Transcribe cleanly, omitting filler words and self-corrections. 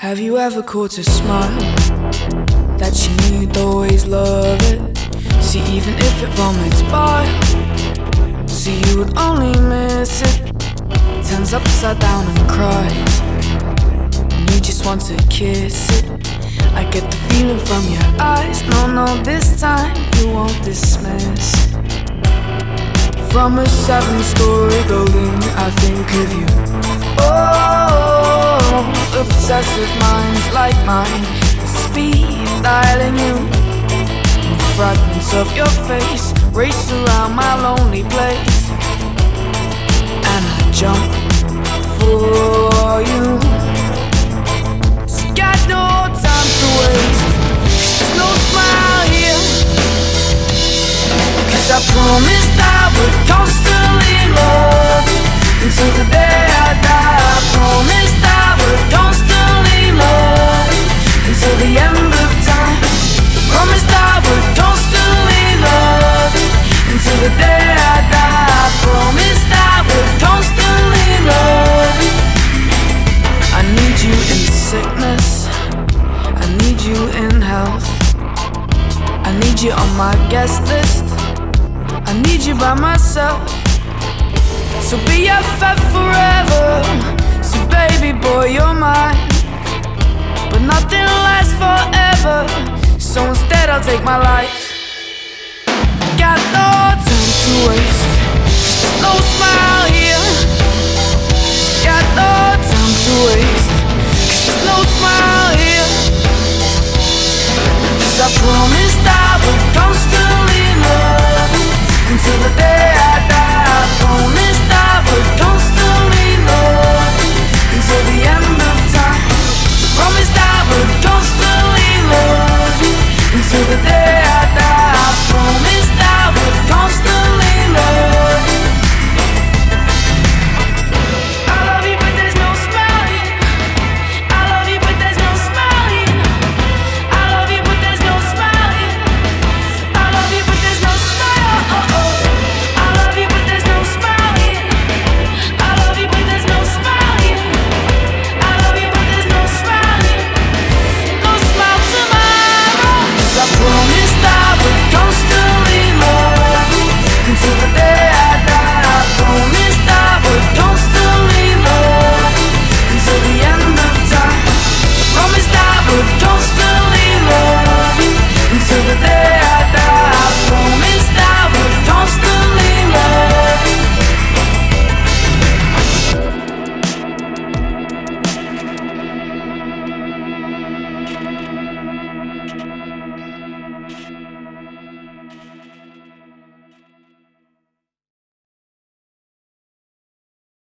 Have you ever caught a smile that you knew you'd always love it? See, even if it vomits bile, see, you would only miss it. Turns upside down and cries, and you just want to kiss it. I get the feeling from your eyes. No, this time you won't dismiss. From a 7-story building, I think of you. Oh, obsessive minds like mine, speed dialing you. Fragments of your face race around my lonely place, and I jump for you. So got no time to waste. There's no smile here, 'cause I promised I would constantly love you until the day I die. I promised I would constantly love you until the end of time. Promised I would constantly love you until the day I die. I promised I would constantly love you. I need you in sickness, I need you in health, I need you on my guest list, I need you by myself. So BFF forever, so baby boy you're mine. But nothing lasts forever, so instead I'll take my life. Got no time to waste, no smile here.